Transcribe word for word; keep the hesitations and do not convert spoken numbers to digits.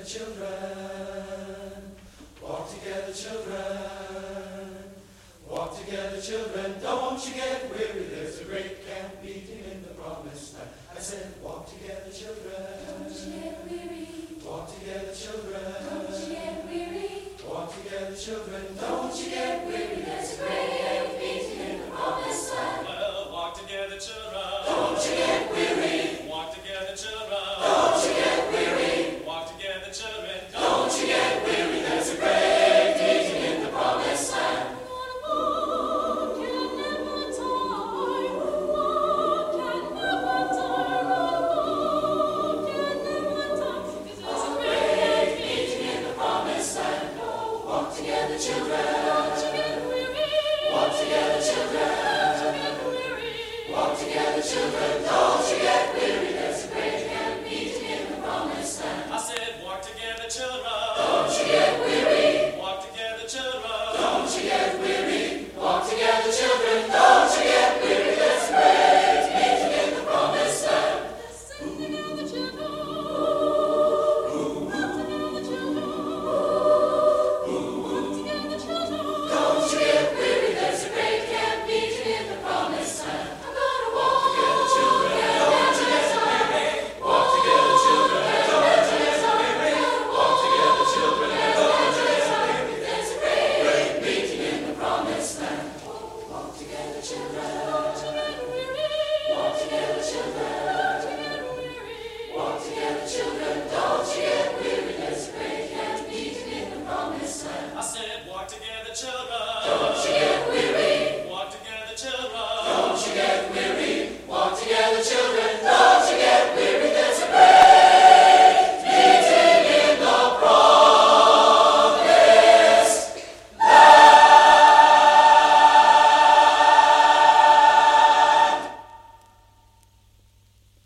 together, children. Walk together, children. Walk together, children. Don't you get weary. There's a great camp meeting in the promised land. I said, walk together, children. Don't you get weary. Walk together, children. Don't you get weary. Walk together, children. Don't you get weary.